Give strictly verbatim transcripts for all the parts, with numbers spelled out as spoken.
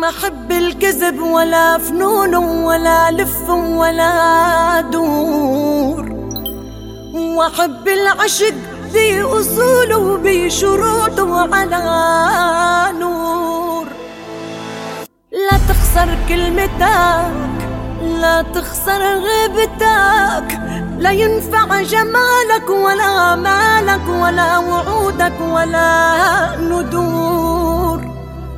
ما حب الكذب ولا فنون ولا لف ولا دور، وحب العشق بأصوله وبشروطه على نور. لا تخسر كلمتك، لا تخسر غيبتك، لا ينفع جمالك ولا مالك ولا وعودك ولا ندور.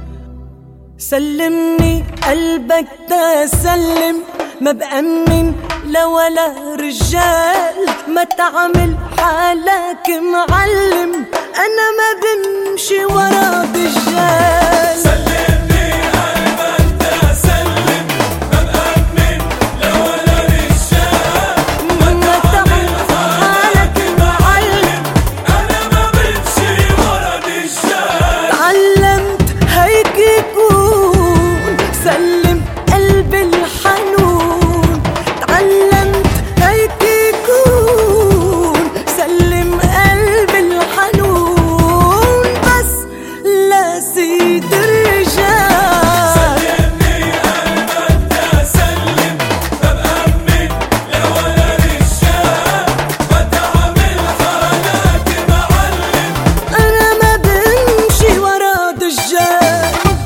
سلمني قلبك تسلم، ما بأمن لا ولا رجال، ما تعمل حالك معلم، أنا ما بمشي ورا دجال. سلمني قلبك تسلم، ما بأمن لا ولا رجال، ما تعمل حالك معلم، أنا ما بمشي ورا دجال. تعلمت هيك يكون، سلم قلبي الحنون. تعلمت هيك يكون، سلم قلبي الحنون، بس لا سيد الرجال. سلمني قلبك تسلم، ما بأمن لا ولا رجال، ما تعمل حالك معلم، أنا ما بمشي ورا دجال.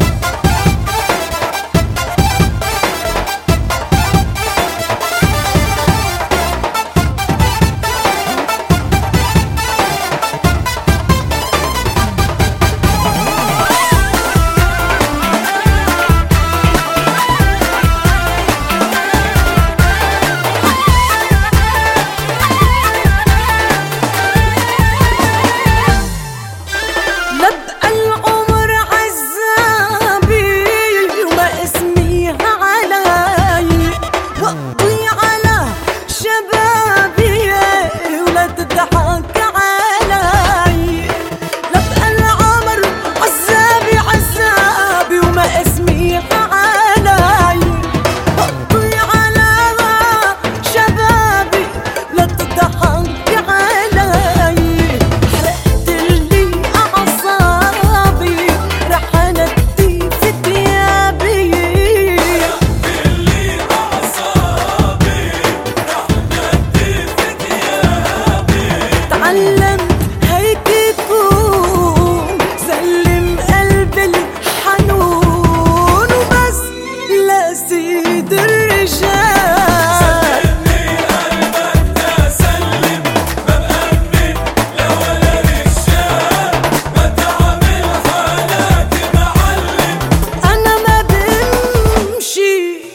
لبقى العمر عذابي وما اسميها علي، واقضي على شبابي ولا تضحك علي. لبقى العمر عذابي عذابي وما اسميها علي، واقضي على شبابي لا تضحك علي. حرقت لي أعصابي، رحلتي في ثيابي، اللي أعصابي رحلتي في ثيابي. تعلمت هيك يكون، سلم قلبي الحنون، وبس لا سيد الرجال. سلمني قلبك تسلم، ما بأمن لا ولا رجال، ما تعمل حالك معلم، أنا ما بمشي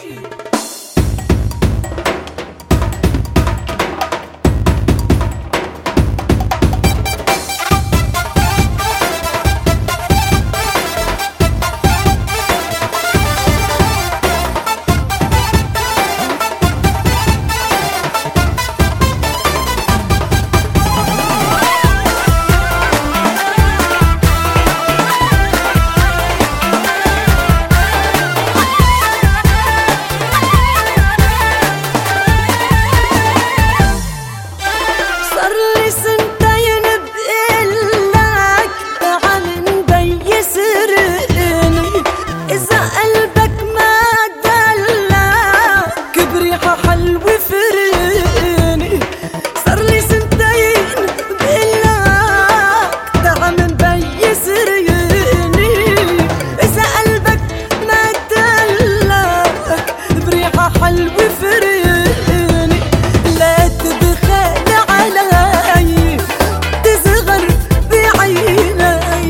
صار لي سنتين بقلك، تعال نبي سرقني. إذا قلبك ما دلك بريحة حلوة فرقني. صار لي سنتين بقلك، تعال نبي سرقني. إذا قلبك ما دلك بريحة حلوة فرقني. لا تبخل علي، تصغر بعيني، لا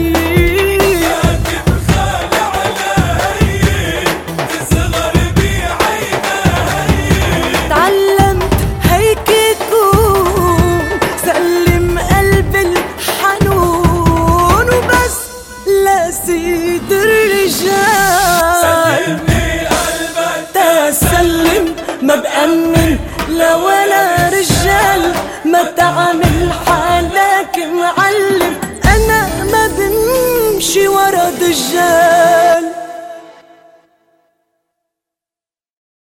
تبخل علي، تصغر بعيني. تعلمت هيك يكون، سلم قلبي الحنون، وبس لا سيد الرجال. سلمني قلبك تسلم، ما بأمن لا ولا رجال، ما تعمل حالك معلم، أنا ما بمشي ورا دجال.